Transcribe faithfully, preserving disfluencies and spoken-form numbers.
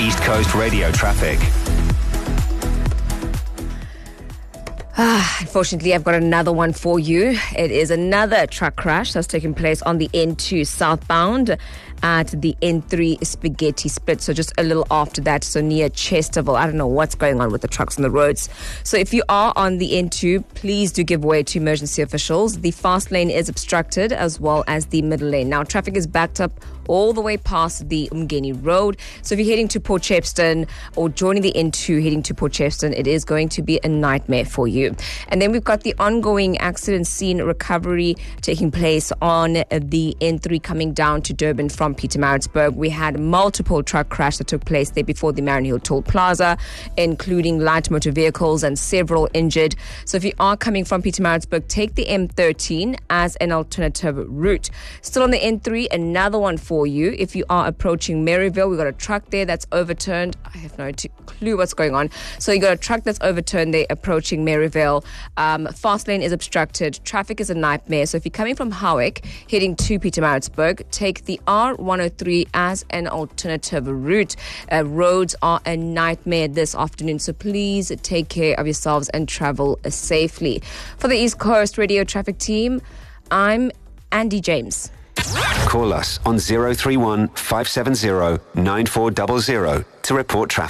East Coast radio traffic. Ah, unfortunately, I've got another one for you. It is another truck crash that's taken place on the N two southbound at the N three Spaghetti Split. So just a little after that, so near Chesterville. I don't know what's going on with the trucks on the roads. So if you are on the N two, please do give way to emergency officials. The fast lane is obstructed as well as the middle lane. Now, traffic is backed up all the way past the Umgeni Road. So if you're heading to Port Shepstone or joining the N two heading to Port Shepstone, it is going to be a nightmare for you. And then we've got the ongoing accident scene recovery taking place on the N three coming down to Durban from Pietermaritzburg. We had multiple truck crash that took place there before the Marion Hill Toll Plaza, including light motor vehicles and several injured. So if you are coming from Pietermaritzburg, take the M thirteen as an alternative route. Still on the N three, another one for you. If you are approaching Maryville, we've got a truck there that's overturned. I have no clue what's going on. So you got a truck that's overturned there approaching Maryville. Um, fast lane is obstructed. Traffic is a nightmare. So if you're coming from Howick heading to Pietermaritzburg, take the R one oh three as an alternative route. Uh, roads are a nightmare this afternoon, so please take care of yourselves and travel safely. For the East Coast Radio Traffic Team, I'm Andy James. Call us on zero three one, five seven zero, nine four zero zero to report traffic.